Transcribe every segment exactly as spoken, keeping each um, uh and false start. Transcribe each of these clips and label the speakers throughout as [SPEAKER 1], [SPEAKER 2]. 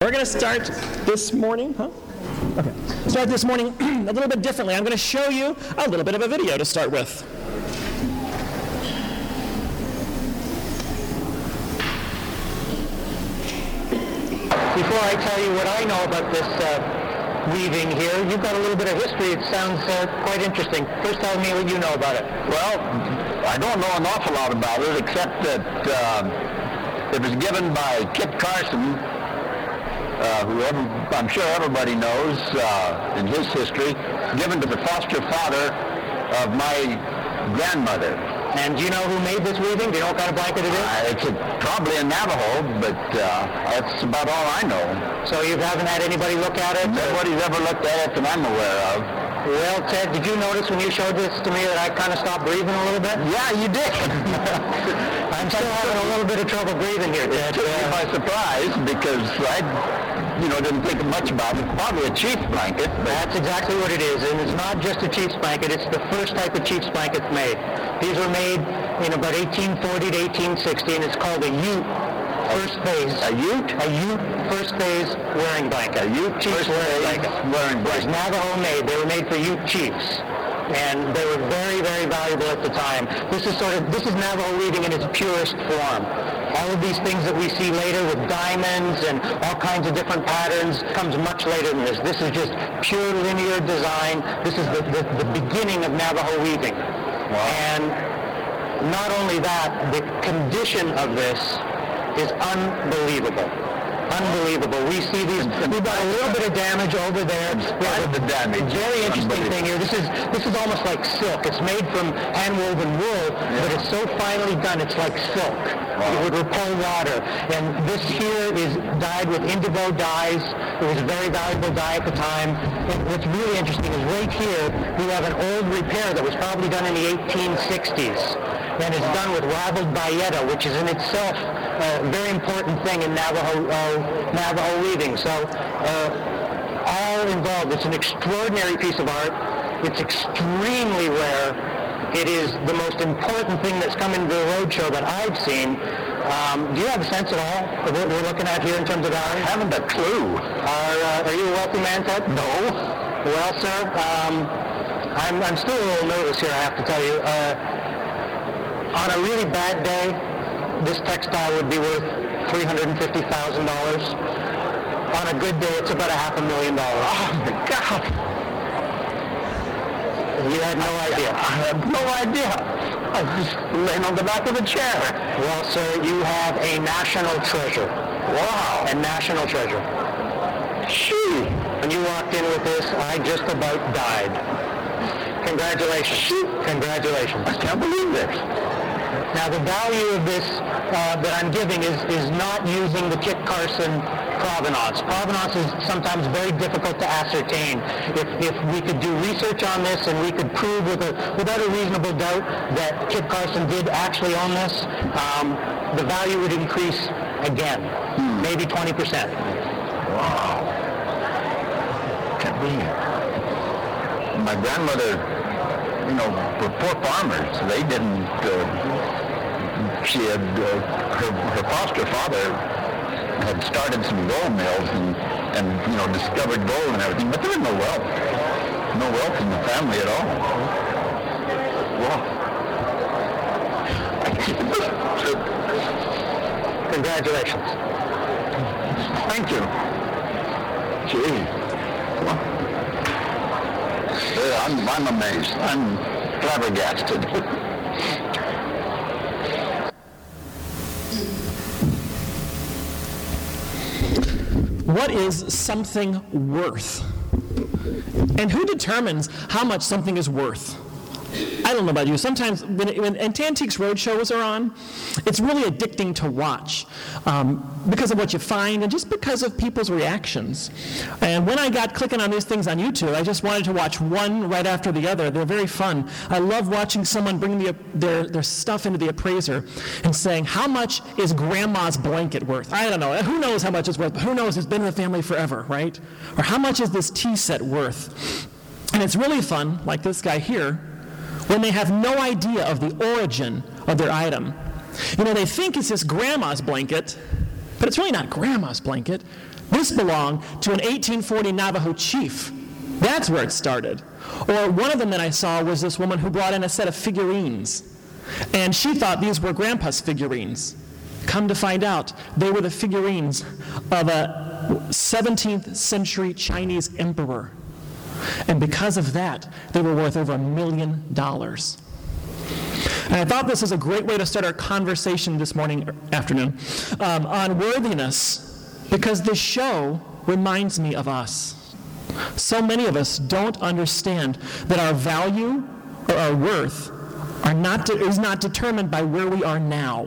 [SPEAKER 1] we're going to start this morning, huh? Okay. Start this morning a little bit differently. I'm going to show you a little bit of a video to start with.
[SPEAKER 2] Before I tell you what I know about this uh, weaving here, you've got a little bit of history. It sounds uh, quite interesting. First tell me what you know about it.
[SPEAKER 3] Well, I don't know an awful lot about it, except that uh, it was given by Kit Carson, uh, who every, I'm sure everybody knows uh, in his history, given to the foster father of my grandmother.
[SPEAKER 2] And do you know who made this weaving? Do you know what kind of blanket it is?
[SPEAKER 3] Uh, it's a, probably a Navajo, but uh, that's about all I know.
[SPEAKER 2] So you haven't had anybody look at it?
[SPEAKER 3] Nobody's ever looked at it that I'm aware of.
[SPEAKER 2] Well, Ted, did you notice when you showed this to me that I kind of stopped breathing a little bit?
[SPEAKER 3] Yeah, you did.
[SPEAKER 2] I'm still having a little bit of trouble breathing here, Ted.
[SPEAKER 3] It took me by surprise because I, you know, didn't think much about it. Probably a chief's blanket. But
[SPEAKER 2] that's exactly what it is, and it's not just a chief's blanket. It's the first type of chief's blankets made. These were made in about eighteen forty to eighteen sixty, and it's called a Ute first phase.
[SPEAKER 3] A Ute?
[SPEAKER 2] A Ute first phase wearing blanket.
[SPEAKER 3] A Ute
[SPEAKER 2] chief's
[SPEAKER 3] wearing blanket. Wearing blanket.
[SPEAKER 2] It was Navajo made. They were made for Ute chiefs, and they were very, very valuable at the time. This is sort of this is Navajo weaving in its purest form. All of these things that we see later with diamonds and all kinds of different patterns comes much later than this. This is just pure linear design. This is the, the, the beginning of Navajo weaving. Wow. And not only that, the condition of this is unbelievable. Unbelievable. We see these, we've got a little bit of damage over there.
[SPEAKER 3] We have the damage.
[SPEAKER 2] Very interesting thing here. This is this is almost like silk. It's made from hand-woven wool, yeah. But it's so finely done, it's like silk. Wow. It would repel water. And this here is dyed with indigo dyes. It was a very valuable dye at the time. And what's really interesting is right here, we have an old repair that was probably done in the eighteen sixties. And it's done with raveled bayeta, which is in itself a very important thing in Navajo uh, Navajo weaving. So uh, all involved. It's an extraordinary piece of art. It's extremely rare. It is the most important thing that's come into the roadshow that I've seen. Um, do you have a sense at all of what we're looking at here in terms of value?
[SPEAKER 3] I haven't a clue.
[SPEAKER 2] Are, uh, are you a wealthy man, Ted?
[SPEAKER 3] No.
[SPEAKER 2] Well, sir, um, I'm, I'm still a little nervous here, I have to tell you. Uh, On a really bad day, this textile would be worth three hundred fifty thousand dollars. On a good day, it's about a half a million dollars.
[SPEAKER 3] Oh, my God.
[SPEAKER 2] You had no idea.
[SPEAKER 3] I had no idea. I was just laying on the back of a chair.
[SPEAKER 2] Well, sir, you have a national treasure.
[SPEAKER 3] Wow.
[SPEAKER 2] A national treasure.
[SPEAKER 3] Gee.
[SPEAKER 2] When you walked in with this, I just about died. Congratulations. Congratulations.
[SPEAKER 3] I can't believe this.
[SPEAKER 2] Now, the value of this uh, that I'm giving is, is not using the Kit Carson provenance. Provenance is sometimes very difficult to ascertain. If, if we could do research on this and we could prove with a, without a reasonable doubt that Kit Carson did actually own this, um, the value would increase again, hmm. maybe twenty percent.
[SPEAKER 3] Wow. Can't believe it. My grandmother, you know, were poor farmers. They didn't, uh, she had, uh, her, her foster father had started some gold mills and, and, you know, discovered gold and everything, but there was no wealth. No wealth in the family at all. Wow.
[SPEAKER 2] Congratulations.
[SPEAKER 3] Thank you. Gee. Well, I'm, I'm amazed. I'm flabbergasted.
[SPEAKER 1] What is something worth? And who determines how much something is worth? I don't know about you. Sometimes when, when Antiques Roadshows are on, it's really addicting to watch um, because of what you find and just because of people's reactions. And when I got clicking on these things on YouTube, I just wanted to watch one right after the other. They're very fun. I love watching someone bring the, their, their stuff into the appraiser and saying, how much is grandma's blanket worth? I don't know. Who knows how much it's worth? But who knows? It's been in the family forever, right? Or how much is this tea set worth? And it's really fun, like this guy here, when they have no idea of the origin of their item. You know, they think it's this grandma's blanket, but it's really not grandma's blanket. This belonged to an eighteen forty Navajo chief. That's where it started. Or one of them that I saw was this woman who brought in a set of figurines. And she thought these were Grandpa's figurines. Come to find out, they were the figurines of a seventeenth century Chinese emperor. And because of that, they were worth over a million dollars. And I thought this was a great way to start our conversation this morning, afternoon, um, on worthiness, because this show reminds me of us. So many of us don't understand that our value or our worth are not de- is not determined by where we are now,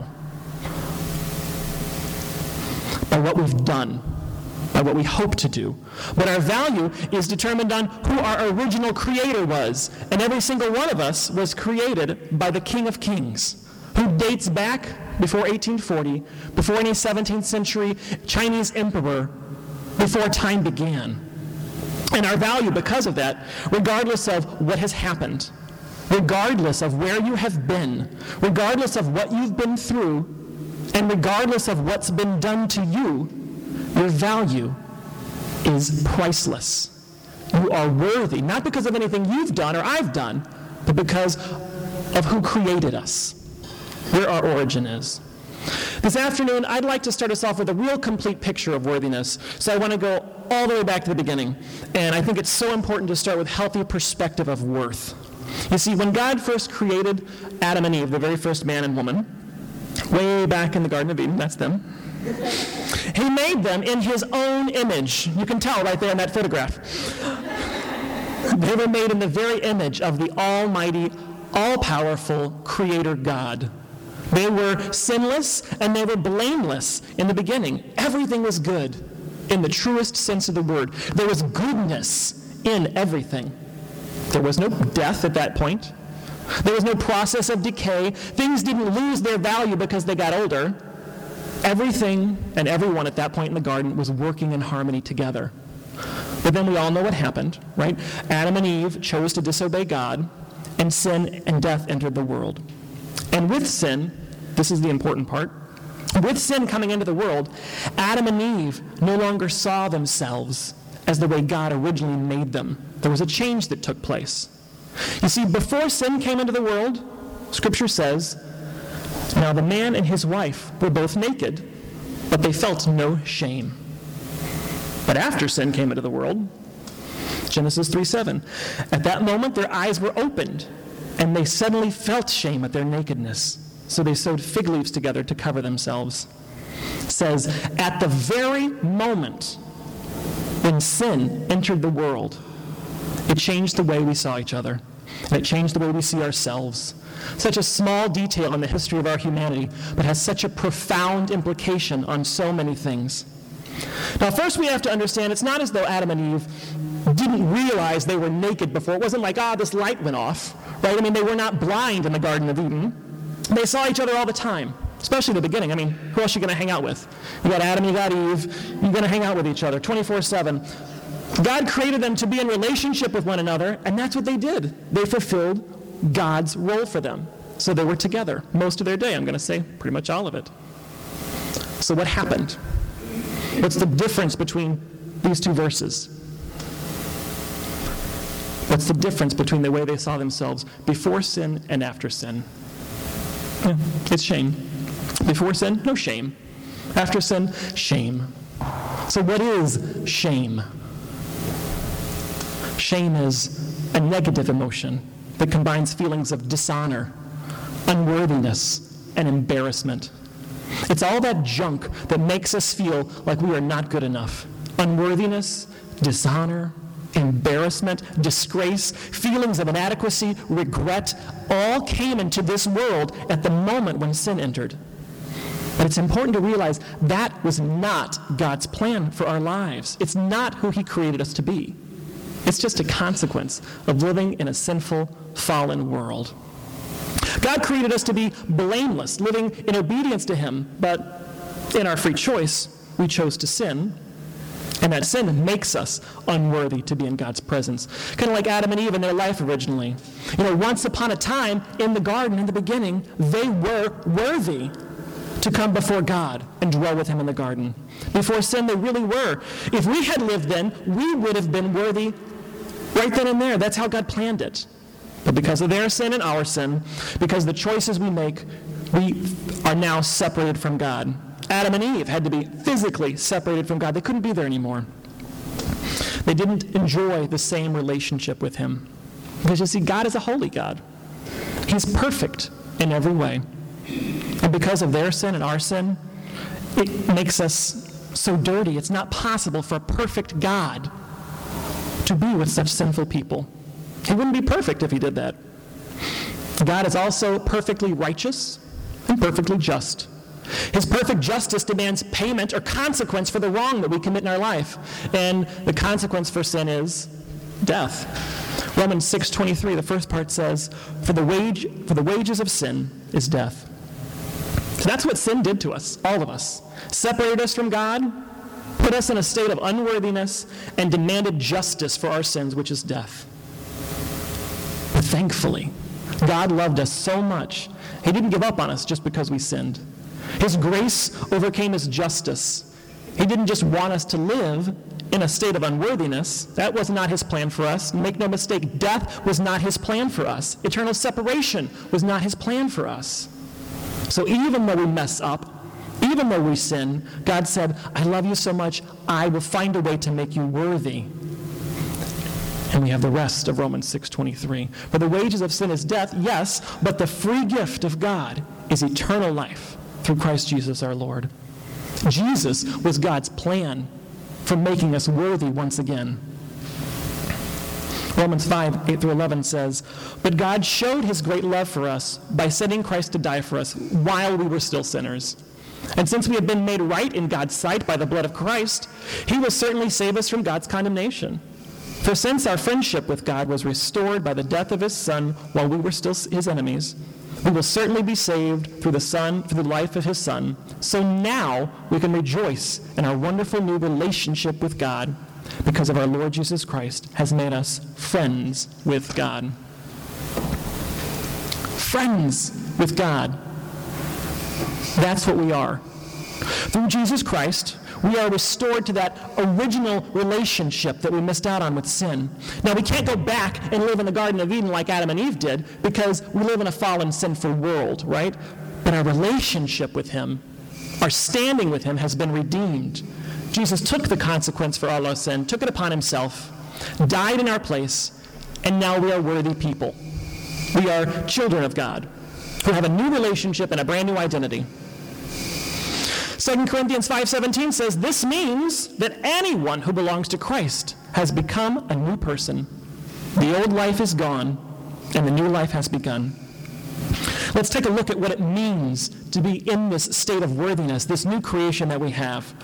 [SPEAKER 1] by what we've done, by what we hope to do. But our value is determined on who our original creator was. And every single one of us was created by the King of Kings, who dates back before eighteen forty, before any seventeenth century Chinese emperor, before time began. And our value, because of that, regardless of what has happened, regardless of where you have been, regardless of what you've been through, and regardless of what's been done to you, your value is priceless. You are worthy, not because of anything you've done or I've done, but because of who created us, where our origin is. This afternoon, I'd like to start us off with a real complete picture of worthiness. So I want to go all the way back to the beginning. And I think it's so important to start with healthy perspective of worth. You see, when God first created Adam and Eve, the very first man and woman, way back in the Garden of Eden, that's them, he made them in his own image. You can tell right there in that photograph. They were made in the very image of the almighty, all-powerful Creator God. They were sinless and they were blameless in the beginning. Everything was good in the truest sense of the word. There was goodness in everything. There was no death at that point. There was no process of decay. Things didn't lose their value because they got older. Everything and everyone at that point in the garden was working in harmony together. But then we all know what happened, right? Adam and Eve chose to disobey God, and sin and death entered the world. And with sin, this is the important part, with sin coming into the world, Adam and Eve no longer saw themselves as the way God originally made them. There was a change that took place. You see, before sin came into the world, Scripture says, now the man and his wife were both naked, but they felt no shame. But after sin came into the world, Genesis three seven, at that moment their eyes were opened, and they suddenly felt shame at their nakedness. So they sewed fig leaves together to cover themselves. It says, at the very moment when sin entered the world, it changed the way we saw each other. And it changed the way we see ourselves. Such a small detail in the history of our humanity, but has such a profound implication on so many things. Now, first we have to understand, it's not as though Adam and Eve didn't realize they were naked before. It wasn't like, ah, this light went off, right? I mean, they were not blind in the Garden of Eden. They saw each other all the time, especially in the beginning. I mean, who else are you going to hang out with? You got Adam, you got Eve. You're going to hang out with each other twenty-four seven. God created them to be in relationship with one another, and that's what they did. They fulfilled God's role for them. So they were together most of their day. I'm going to say pretty much all of it. So what happened? What's the difference between these two verses? What's the difference between the way they saw themselves before sin and after sin? Yeah, it's shame. Before sin, no shame. After sin, shame. So what is shame? Shame is a negative emotion that combines feelings of dishonor, unworthiness, and embarrassment. It's all that junk that makes us feel like we are not good enough. Unworthiness, dishonor, embarrassment, disgrace, feelings of inadequacy, regret, all came into this world at the moment when sin entered. But it's important to realize that was not God's plan for our lives. It's not who He created us to be. It's just a consequence of living in a sinful, fallen world. God created us to be blameless, living in obedience to Him, but in our free choice, we chose to sin. And that sin makes us unworthy to be in God's presence. Kind of like Adam and Eve in their life originally. You know, once upon a time in the garden in the beginning, they were worthy to come before God and dwell with him in the garden. Before sin, they really were. If we had lived then, we would have been worthy right then and there. That's how God planned it. But because of their sin and our sin, because of the choices we make, we are now separated from God. Adam and Eve had to be physically separated from God. They couldn't be there anymore. They didn't enjoy the same relationship with him. Because you see, God is a holy God. He's perfect in every way. And because of their sin and our sin, it makes us so dirty. It's not possible for a perfect God to be with such sinful people. He wouldn't be perfect if he did that. God is also perfectly righteous and perfectly just. His perfect justice demands payment or consequence for the wrong that we commit in our life. And the consequence for sin is death. Romans six twenty-three, the first part says, for the wage for the wages of sin is death. So that's what sin did to us, all of us. Separated us from God, put us in a state of unworthiness, and demanded justice for our sins, which is death. But thankfully, God loved us so much, he didn't give up on us just because we sinned. His grace overcame his justice. He didn't just want us to live in a state of unworthiness. That was not his plan for us. Make no mistake, death was not his plan for us. Eternal separation was not his plan for us. So even though we mess up, even though we sin, God said, I love you so much, I will find a way to make you worthy. And we have the rest of Romans six twenty-three. For the wages of sin is death, yes, but the free gift of God is eternal life through Christ Jesus our Lord. Jesus was God's plan for making us worthy once again. Romans five, eight through eleven says, but God showed his great love for us by sending Christ to die for us while we were still sinners. And since we have been made right in God's sight by the blood of Christ, he will certainly save us from God's condemnation. For since our friendship with God was restored by the death of his Son while we were still his enemies, we will certainly be saved through the Son, through the life of his Son. So now we can rejoice in our wonderful new relationship with God because of our Lord Jesus Christ has made us friends with God. Friends with God. That's what we are. Through Jesus Christ, we are restored to that original relationship that we missed out on with sin. Now, we can't go back and live in the Garden of Eden like Adam and Eve did because we live in a fallen, sinful world, right? But our relationship with him, our standing with him has been redeemed. Jesus took the consequence for all our sin, took it upon himself, died in our place, and now we are worthy people. We are children of God who have a new relationship and a brand new identity. Second Corinthians five seventeen says, this means that anyone who belongs to Christ has become a new person. The old life is gone, and the new life has begun. Let's take a look at what it means to be in this state of worthiness, this new creation that we have.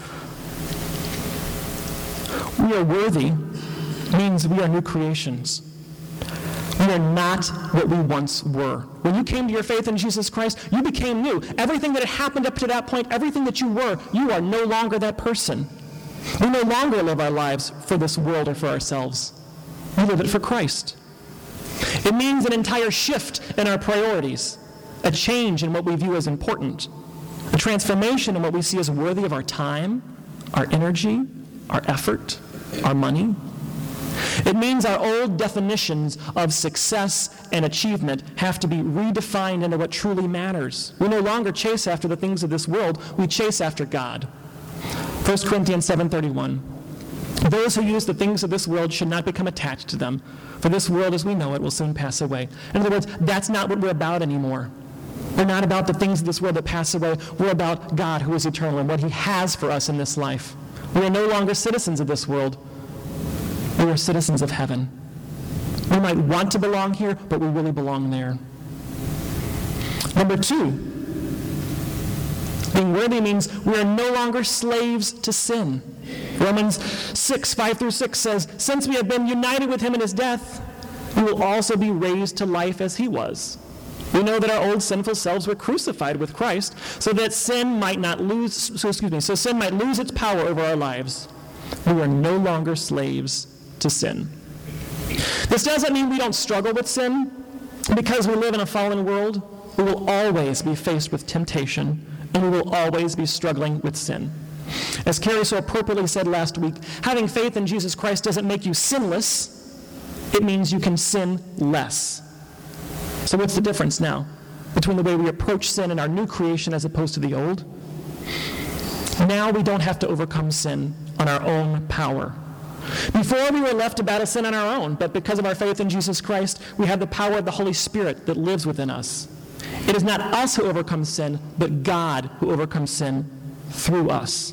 [SPEAKER 1] We are worthy means we are new creations. We are not what we once were. When you came to your faith in Jesus Christ, you became new. Everything that had happened up to that point, everything that you were, you are no longer that person. We no longer live our lives for this world or for ourselves. We live it for Christ. It means an entire shift in our priorities, a change in what we view as important, a transformation in what we see as worthy of our time, our energy, our effort, our money. It means our old definitions of success and achievement have to be redefined into what truly matters. We no longer chase after the things of this world. We chase after God. First Corinthians seven thirty-one. Those who use the things of this world should not become attached to them, for this world as we know it will soon pass away. In other words, that's not what we're about anymore. We're not about the things of this world that pass away. We're about God who is eternal and what he has for us in this life. We are no longer citizens of this world. We are citizens of heaven. We might want to belong here, but we really belong there. Number two, being worthy means we are no longer slaves to sin. Romans six, five through six says, since we have been united with him in his death, we will also be raised to life as he was. We know that our old sinful selves were crucified with Christ so that sin might not lose, so excuse me, so sin might lose its power over our lives. We are no longer slaves to sin. This doesn't mean we don't struggle with sin. Because we live in a fallen world, we will always be faced with temptation and we will always be struggling with sin. As Carrie so appropriately said last week, having faith in Jesus Christ doesn't make you sinless. It means you can sin less. So what's the difference now between the way we approach sin in our new creation as opposed to the old? Now we don't have to overcome sin on our own power. Before, we were left to battle sin on our own, but because of our faith in Jesus Christ, we have the power of the Holy Spirit that lives within us. It is not us who overcome sin, but God who overcomes sin through us.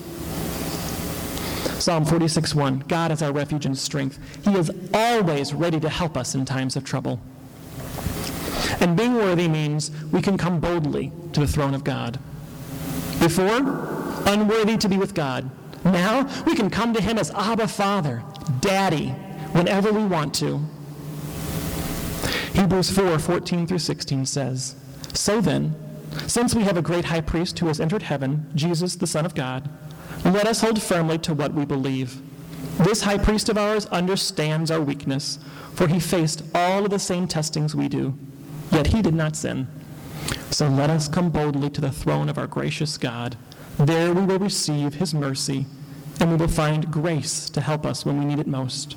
[SPEAKER 1] Psalm forty-six one, God is our refuge and strength. He is always ready to help us in times of trouble. And being worthy means we can come boldly to the throne of God. Before, unworthy to be with God. Now, we can come to him as Abba Father, Daddy, whenever we want to. Hebrews four fourteen through sixteen says, So then, since we have a great high priest who has entered heaven, Jesus, the Son of God, let us hold firmly to what we believe. This high priest of ours understands our weakness, for he faced all of the same testings we do, yet he did not sin. So let us come boldly to the throne of our gracious God. There we will receive his mercy, and we will find grace to help us when we need it most.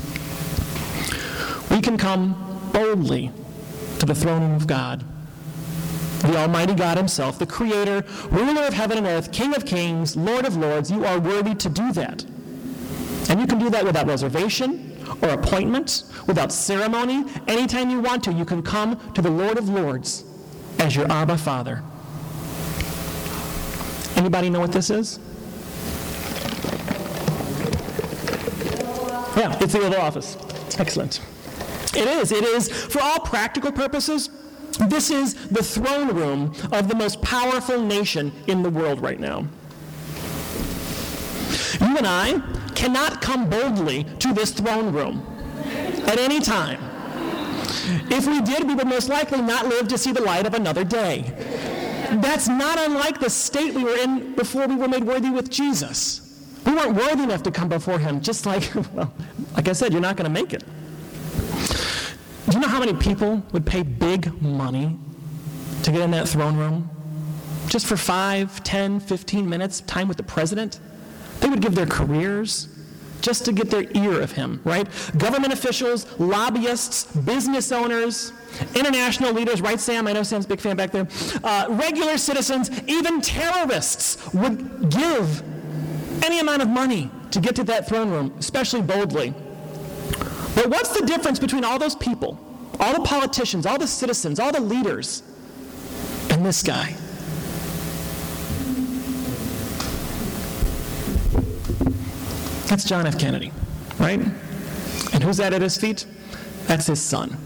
[SPEAKER 1] We can come boldly to the throne room of God. The Almighty God himself, the Creator, ruler of heaven and earth, King of kings, Lord of lords, you are worthy to do that. And you can do that without reservation or appointment, without ceremony. Anytime you want to, you can come to the Lord of lords as your Abba Father. Anybody know what this is? Yeah, it's the Oval Office. Excellent. It is. It is, for all practical purposes, this is the throne room of the most powerful nation in the world right now. You and I cannot come boldly to this throne room at any time. If we did, we would most likely not live to see the light of another day. That's not unlike the state we were in before we were made worthy with Jesus. We weren't worthy enough to come before him, just like, well, like I said, you're not going to make it. Do you know how many people would pay big money to get in that throne room? Just for five, ten, fifteen minutes, time with the president? They would give their careers just to get their ear of him, right? Government officials, lobbyists, business owners, international leaders, right, Sam? I know Sam's a big fan back there. Uh, regular citizens, even terrorists would give any amount of money to get to that throne room, especially boldly. But what's the difference between all those people, all the politicians, all the citizens, all the leaders, and this guy? That's John F. Kennedy, right? And who's that at his feet? That's his son.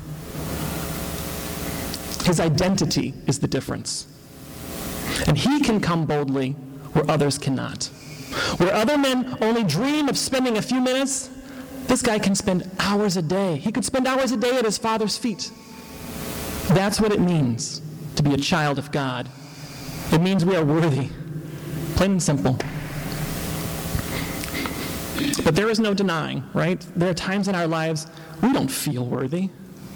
[SPEAKER 1] His identity is the difference. And he can come boldly where others cannot. Where other men only dream of spending a few minutes, this guy can spend hours a day. He could spend hours a day at his Father's feet. That's what it means to be a child of God. It means we are worthy, plain and simple. But there is no denying, right? There are times in our lives we don't feel worthy.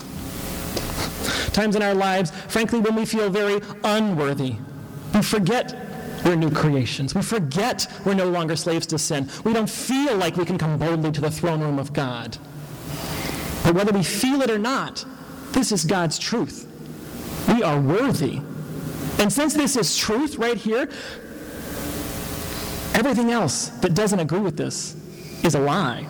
[SPEAKER 1] Times in our lives, frankly, when we feel very unworthy. We forget we're new creations. We forget we're no longer slaves to sin. We don't feel like we can come boldly to the throne room of God. But whether we feel it or not, this is God's truth. We are worthy. And since this is truth right here, everything else that doesn't agree with this is a lie.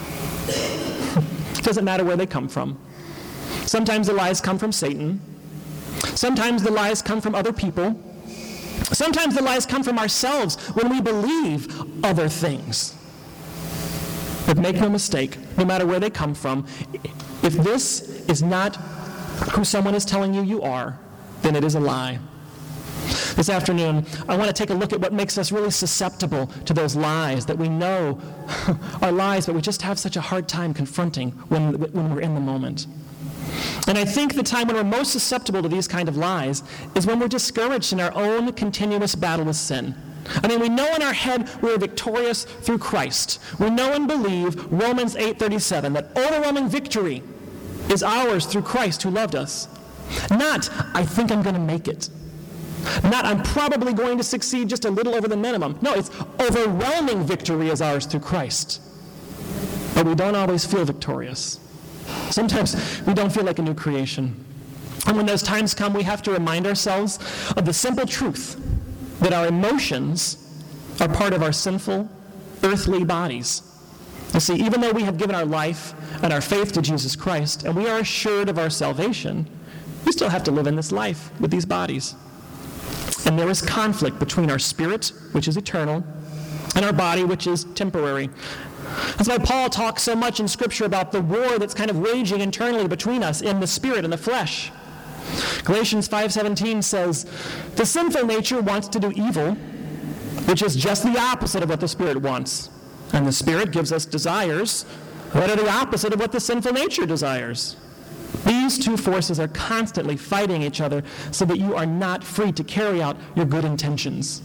[SPEAKER 1] It doesn't matter where they come from. Sometimes the lies come from Satan. Sometimes the lies come from other people. Sometimes the lies come from ourselves when we believe other things. But make no mistake, no matter where they come from, if this is not who someone is telling you you are, then it is a lie. This afternoon, I want to take a look at what makes us really susceptible to those lies that we know are lies, but we just have such a hard time confronting when, when we're in the moment. And I think the time when we're most susceptible to these kind of lies is when we're discouraged in our own continuous battle with sin. I mean, we know in our head we're victorious through Christ. We know and believe Romans eight thirty-seven, that overwhelming victory is ours through Christ who loved us. Not, I think I'm going to make it. Not, I'm probably going to succeed just a little over the minimum. No, it's overwhelming victory is ours through Christ. But we don't always feel victorious. Sometimes we don't feel like a new creation. And when those times come, we have to remind ourselves of the simple truth that our emotions are part of our sinful, earthly bodies. You see, even though we have given our life and our faith to Jesus Christ, and we are assured of our salvation, we still have to live in this life with these bodies. And there is conflict between our spirit, which is eternal, and our body, which is temporary. That's why Paul talks so much in Scripture about the war that's kind of waging internally between us in the spirit and the flesh. Galatians five seventeen says, the sinful nature wants to do evil, which is just the opposite of what the Spirit wants. And the Spirit gives us desires that are the opposite of what the sinful nature desires. These two forces are constantly fighting each other so that you are not free to carry out your good intentions.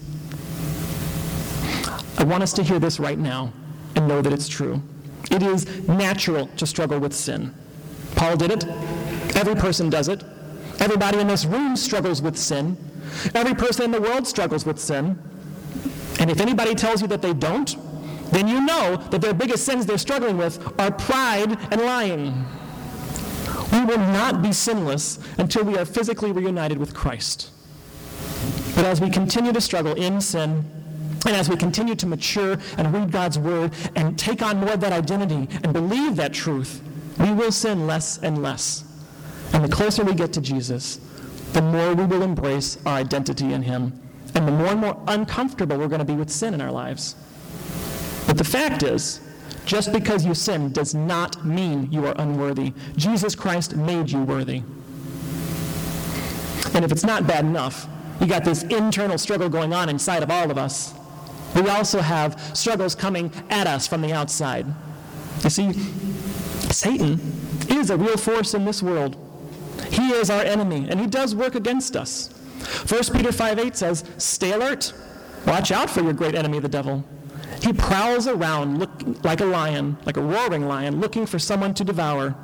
[SPEAKER 1] I want us to hear this right now and know that it's true. It is natural to struggle with sin. Paul did it. Every person does it. Everybody in this room struggles with sin. Every person in the world struggles with sin. And if anybody tells you that they don't, then you know that their biggest sins they're struggling with are pride and lying. We will not be sinless until we are physically reunited with Christ. But as we continue to struggle in sin, and as we continue to mature and read God's Word and take on more of that identity and believe that truth, we will sin less and less. And the closer we get to Jesus, the more we will embrace our identity in Him, and the more and more uncomfortable we're going to be with sin in our lives. But the fact is, just because you sin does not mean you are unworthy. Jesus Christ made you worthy. And if it's not bad enough, you got this internal struggle going on inside of all of us. We also have struggles coming at us from the outside. You see, Satan is a real force in this world. He is our enemy, and he does work against us. First Peter five eight says, stay alert. Watch out for your great enemy, the devil. He prowls around look, like a lion, like a roaring lion, looking for someone to devour.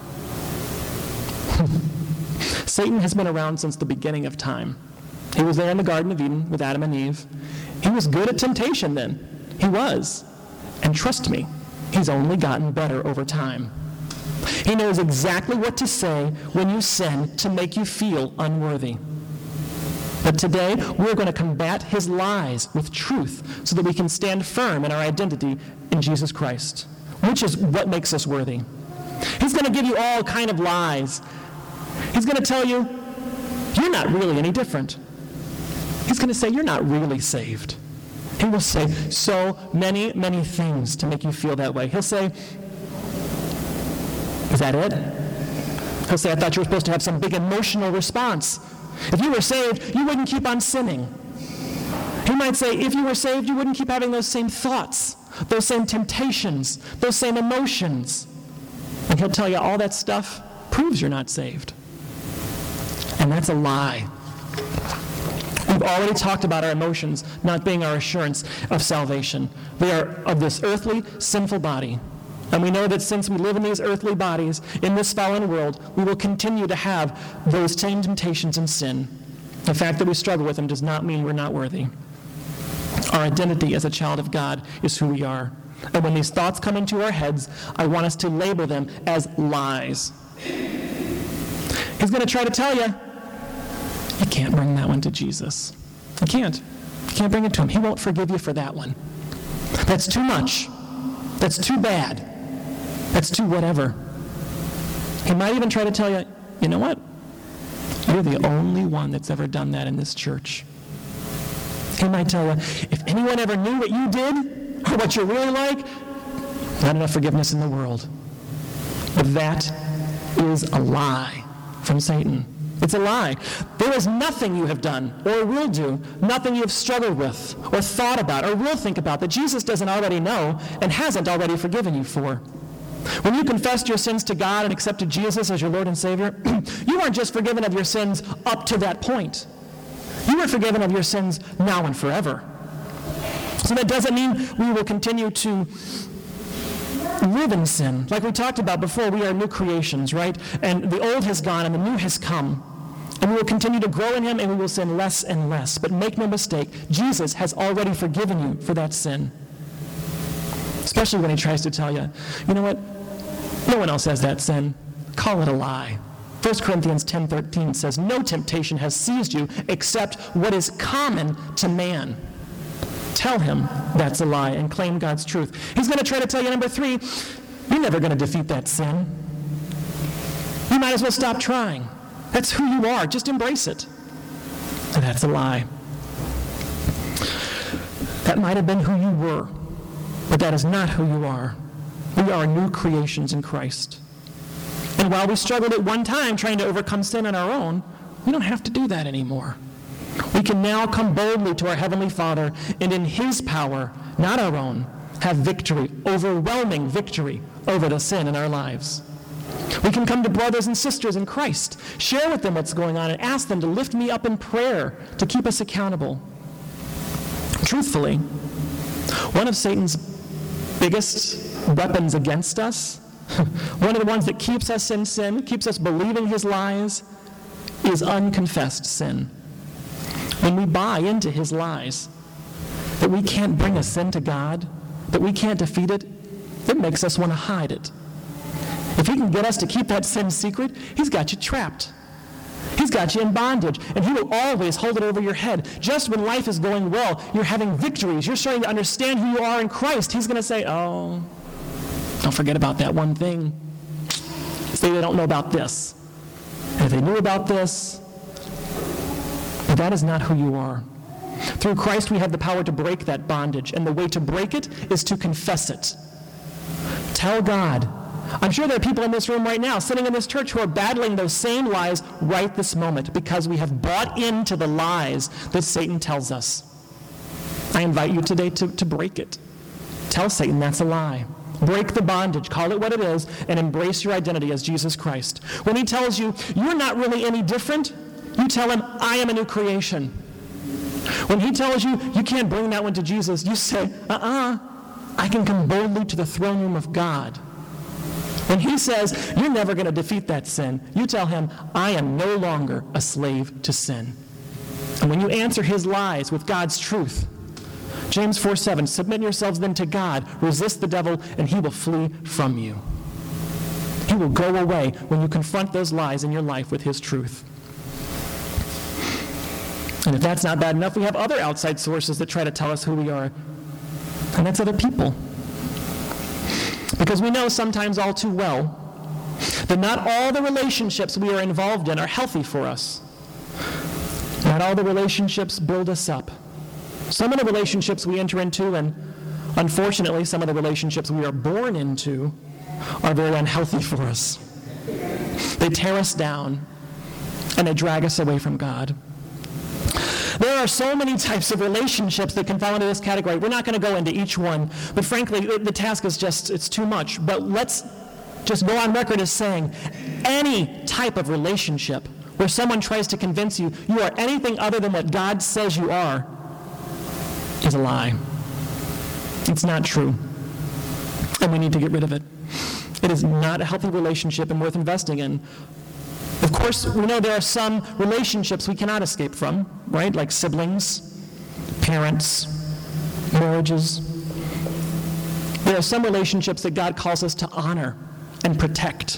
[SPEAKER 1] Satan has been around since the beginning of time. He was there in the Garden of Eden with Adam and Eve. He was good at temptation then. He was. And trust me, he's only gotten better over time. He knows exactly what to say when you sin to make you feel unworthy. But today, we're going to combat his lies with truth so that we can stand firm in our identity in Jesus Christ, which is what makes us worthy. He's going to give you all kind of lies. He's going to tell you, you're not really any different. He's going to say, you're not really saved. He will say so many, many things to make you feel that way. He'll say, is that it? He'll say, I thought you were supposed to have some big emotional response. If you were saved, you wouldn't keep on sinning. He might say, if you were saved, you wouldn't keep having those same thoughts, those same temptations, those same emotions. And he'll tell you all that stuff proves you're not saved. And that's a lie. We've already talked about our emotions not being our assurance of salvation. They are of this earthly, sinful body. And we know that since we live in these earthly bodies, in this fallen world, we will continue to have those same temptations and sin. The fact that we struggle with them does not mean we're not worthy. Our identity as a child of God is who we are. And when these thoughts come into our heads, I want us to label them as lies. He's going to try to tell you, you can't bring that one to Jesus. You can't. You can't bring it to him. He won't forgive you for that one. That's too much. That's too bad. That's too whatever. He might even try to tell you, you know what? You're the only one that's ever done that in this church. He might tell you, if anyone ever knew what you did, or what you're really like, not enough forgiveness in the world. But that is a lie from Satan. It's a lie. There is nothing you have done or will do, nothing you have struggled with or thought about or will think about that Jesus doesn't already know and hasn't already forgiven you for. When you confessed your sins to God and accepted Jesus as your Lord and Savior, you weren't just forgiven of your sins up to that point. You were forgiven of your sins now and forever. So that doesn't mean we will continue to live in sin. Like we talked about before, we are new creations, right? And the old has gone and the new has come. And we will continue to grow in him, and we will sin less and less. But make no mistake, Jesus has already forgiven you for that sin. Especially when he tries to tell you, you know what? No one else has that sin. Call it a lie. First Corinthians ten thirteen says, no temptation has seized you except what is common to man. Tell him that's a lie and claim God's truth. He's going to try to tell you, number three, you're never going to defeat that sin. You might as well stop trying. That's who you are. Just embrace it. And that's a lie. That might have been who you were, but that is not who you are. We are new creations in Christ. And while we struggled at one time trying to overcome sin on our own, we don't have to do that anymore. We can now come boldly to our Heavenly Father and in his power, not our own, have victory, overwhelming victory over the sin in our lives. We can come to brothers and sisters in Christ, share with them what's going on, and ask them to lift me up in prayer to keep us accountable. Truthfully, one of Satan's biggest weapons against us, one of the ones that keeps us in sin, keeps us believing his lies, is unconfessed sin. When we buy into his lies, that we can't bring a sin to God, that we can't defeat it, it makes us want to hide it. If he can get us to keep that sin secret, he's got you trapped. He's got you in bondage, and he will always hold it over your head. Just when life is going well, you're having victories, you're starting to understand who you are in Christ, he's going to say, oh, don't forget about that one thing. Say they don't know about this. And if they knew about this, but that is not who you are. Through Christ, we have the power to break that bondage, and the way to break it is to confess it. Tell God. I'm sure there are people in this room right now, sitting in this church, who are battling those same lies right this moment because we have bought into the lies that Satan tells us. I invite you today to, to break it. Tell Satan that's a lie. Break the bondage, call it what it is, and embrace your identity as Jesus Christ. When he tells you, you're not really any different, you tell him, I am a new creation. When he tells you, you can't bring that one to Jesus, you say, uh-uh, I can come boldly to the throne room of God. When he says, you're never going to defeat that sin, you tell him, I am no longer a slave to sin. And when you answer his lies with God's truth, James four seven, submit yourselves then to God, resist the devil, and he will flee from you. He will go away when you confront those lies in your life with his truth. And if that's not bad enough, we have other outside sources that try to tell us who we are. And that's other people. Because we know sometimes all too well that not all the relationships we are involved in are healthy for us. Not all the relationships build us up. Some of the relationships we enter into, and unfortunately some of the relationships we are born into, are very unhealthy for us. They tear us down, and they drag us away from God. There are so many types of relationships that can fall into this category. We're not going to go into each one, but frankly, the task is just, it's too much. But let's just go on record as saying, any type of relationship where someone tries to convince you you are anything other than what God says you are is a lie. It's not true. And we need to get rid of it. It is not a healthy relationship and worth investing in. Of course, we know there are some relationships we cannot escape from, right? Like siblings, parents, marriages. There are some relationships that God calls us to honor and protect.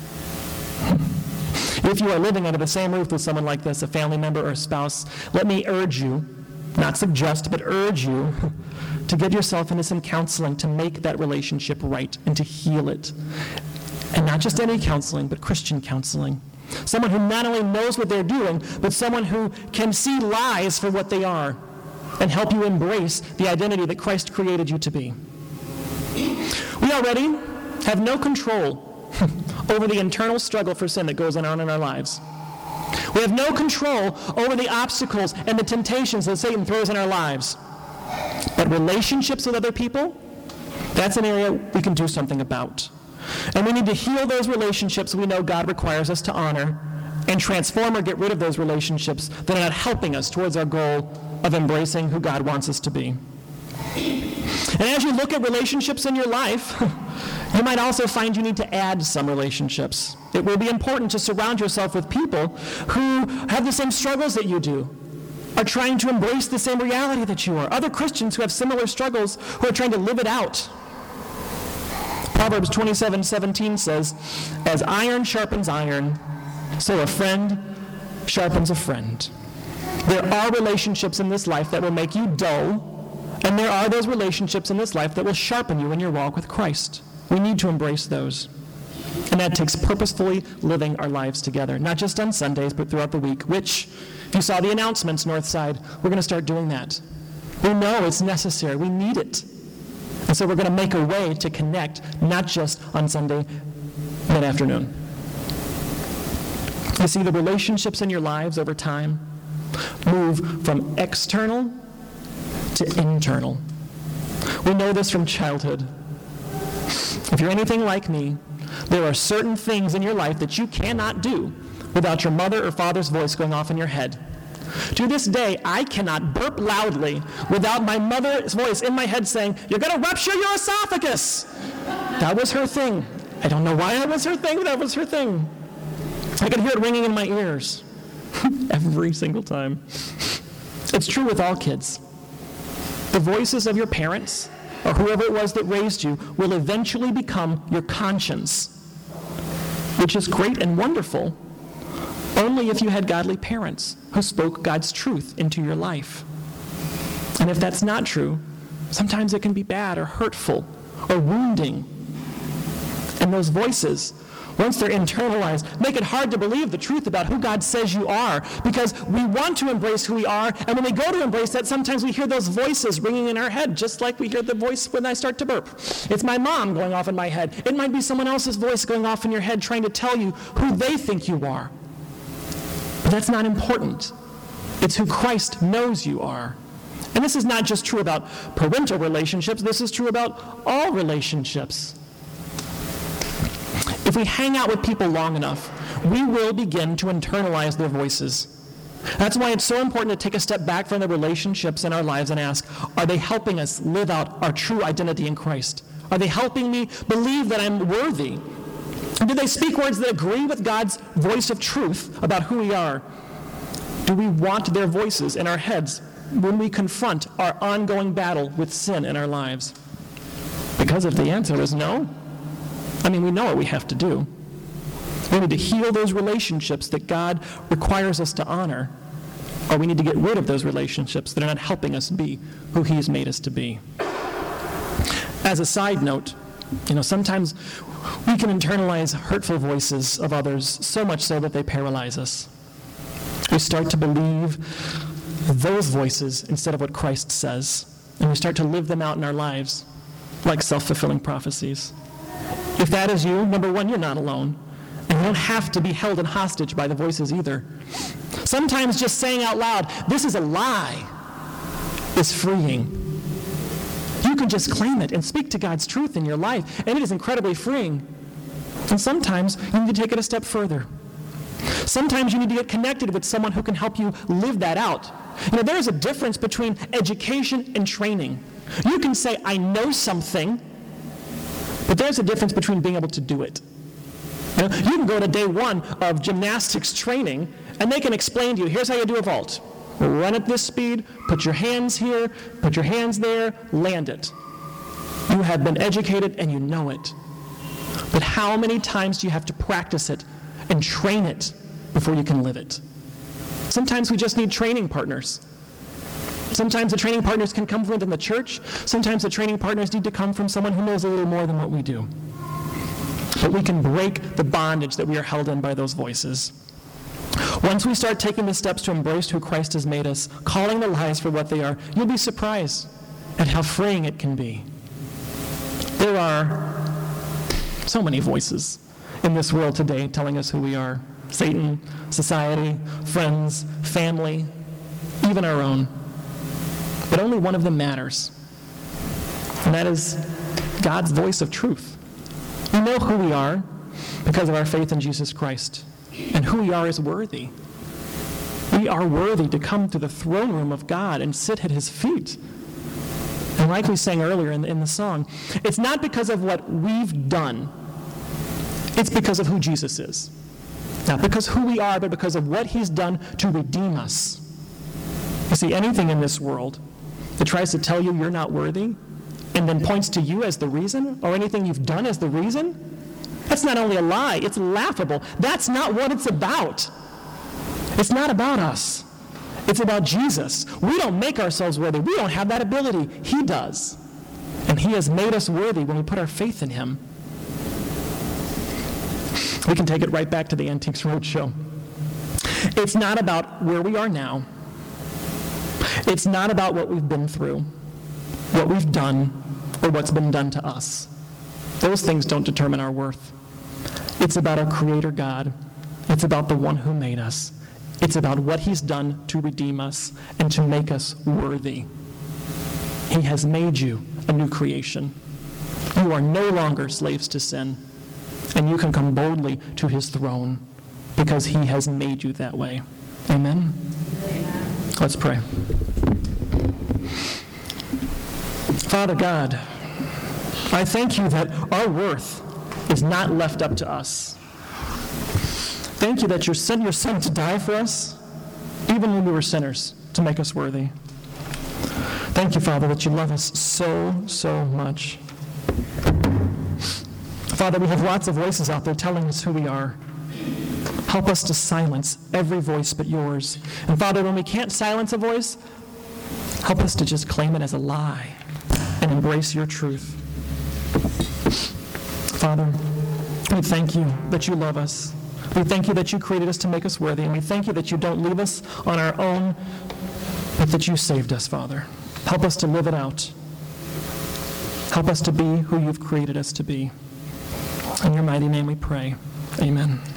[SPEAKER 1] If you are living under the same roof with someone like this, a family member or a spouse, let me urge you, not suggest, but urge you to get yourself into some counseling to make that relationship right and to heal it. And not just any counseling, but Christian counseling. Someone who not only knows what they're doing, but someone who can see lies for what they are and help you embrace the identity that Christ created you to be. We already have no control over the internal struggle for sin that goes on in our lives. We have no control over the obstacles and the temptations that Satan throws in our lives. But relationships with other people, that's an area we can do something about. And we need to heal those relationships we know God requires us to honor and transform or get rid of those relationships that are not helping us towards our goal of embracing who God wants us to be. And as you look at relationships in your life, you might also find you need to add some relationships. It will be important to surround yourself with people who have the same struggles that you do, are trying to embrace the same reality that you are, other Christians who have similar struggles, who are trying to live it out. Proverbs twenty-seven seventeen says, "As iron sharpens iron, so a friend sharpens a friend." There are relationships in this life that will make you dull, and there are those relationships in this life that will sharpen you in your walk with Christ. We need to embrace those. And that takes purposefully living our lives together, not just on Sundays, but throughout the week, which, if you saw the announcements, Northside, we're going to start doing that. We know it's necessary. We need it. And so we're going to make a way to connect, not just on Sunday mid-afternoon. You see, the relationships in your lives over time move from external to internal. We know this from childhood. If you're anything like me, there are certain things in your life that you cannot do without your mother or father's voice going off in your head. To this day, I cannot burp loudly without my mother's voice in my head saying, "You're going to rupture your esophagus." That was her thing. I don't know why that was her thing, but that was her thing. I could hear it ringing in my ears every single time. It's true with all kids. The voices of your parents, or whoever it was that raised you, will eventually become your conscience, which is great and wonderful, only if you had godly parents who spoke God's truth into your life. And if that's not true, sometimes it can be bad or hurtful or wounding. And those voices, once they're internalized, make it hard to believe the truth about who God says you are, because we want to embrace who we are, and when we go to embrace that, sometimes we hear those voices ringing in our head, just like we hear the voice when I start to burp. It's my mom going off in my head. It might be someone else's voice going off in your head trying to tell you who they think you are. But that's not important. It's who Christ knows you are. And this is not just true about parental relationships, this is true about all relationships. If we hang out with people long enough, we will begin to internalize their voices. That's why it's so important to take a step back from the relationships in our lives and ask, are they helping us live out our true identity in Christ? Are they helping me believe that I'm worthy? Do they speak words that agree with God's voice of truth about who we are? Do we want their voices in our heads when we confront our ongoing battle with sin in our lives? Because if the answer is no, I mean, we know what we have to do. We need to heal those relationships that God requires us to honor, or we need to get rid of those relationships that are not helping us be who He has made us to be. As a side note, you know, sometimes we can internalize hurtful voices of others so much so that they paralyze us. We start to believe those voices instead of what Christ says, and we start to live them out in our lives like self-fulfilling prophecies. If that is you, number one, you're not alone. And you don't have to be held in hostage by the voices either. Sometimes just saying out loud, "This is a lie," is freeing. You can just claim it and speak to God's truth in your life, and it is incredibly freeing. And sometimes you need to take it a step further. Sometimes you need to get connected with someone who can help you live that out. You know, there is a difference between education and training. You can say, "I know something," but there's a difference between being able to do it. You know, you can go to day one of gymnastics training, and they can explain to you, here's how you do a vault. Run at this speed, put your hands here, put your hands there, land it. You have been educated and you know it. But how many times do you have to practice it and train it before you can live it? Sometimes we just need training partners. Sometimes the training partners can come from within the church. Sometimes the training partners need to come from someone who knows a little more than what we do. But we can break the bondage that we are held in by those voices. Once we start taking the steps to embrace who Christ has made us, calling the lies for what they are, you'll be surprised at how freeing it can be. There are so many voices in this world today telling us who we are. Satan, society, friends, family, even our own. But only one of them matters. And that is God's voice of truth. We know who we are because of our faith in Jesus Christ. And who we are is worthy. We are worthy to come to the throne room of God and sit at His feet. And like we sang earlier in the, in the song, it's not because of what we've done. It's because of who Jesus is. Not because who we are, but because of what he's done to redeem us. You see, anything in this world that tries to tell you you're not worthy and then points to you as the reason, or anything you've done as the reason, that's not only a lie, it's laughable. That's not what it's about. It's not about us. It's about Jesus. We don't make ourselves worthy. We don't have that ability. He does. And he has made us worthy when we put our faith in him. We can take it right back to the Antiques Roadshow. It's not about where we are now. It's not about what we've been through, what we've done, or what's been done to us. Those things don't determine our worth. It's about our Creator God. It's about the one who made us. It's about what he's done to redeem us and to make us worthy. He has made you a new creation. You are no longer slaves to sin, and you can come boldly to his throne because he has made you that way. Amen? Amen. Let's pray. Father God, I thank you that our worth is not left up to us. Thank you that you sent your son to die for us, even when we were sinners, to make us worthy. Thank you, Father, that you love us so, so much. Father, we have lots of voices out there telling us who we are. Help us to silence every voice but yours. And Father, when we can't silence a voice, help us to just claim it as a lie and embrace your truth. Father, we thank you that you love us. We thank you that you created us to make us worthy, and we thank you that you don't leave us on our own, but that you saved us, Father. Help us to live it out. Help us to be who you've created us to be. In your mighty name we pray. Amen.